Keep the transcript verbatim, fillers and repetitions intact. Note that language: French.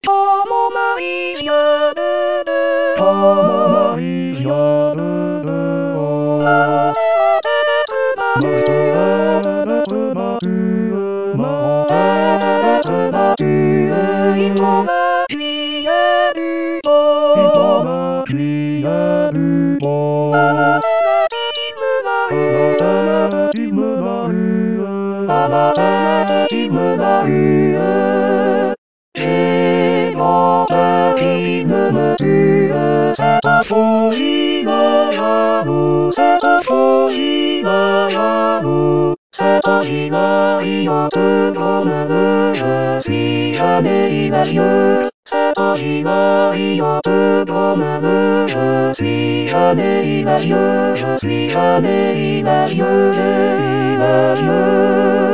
Como Maria, como Maria, C'est pas folie, Mariano, c'est pas folie, Mariano, c'est pas Maria de Grenoble, si jamais il a lieu. C'est pas Maria de Grenoble, si jamais il a lieu, si jamais il a lieu, il a lieu.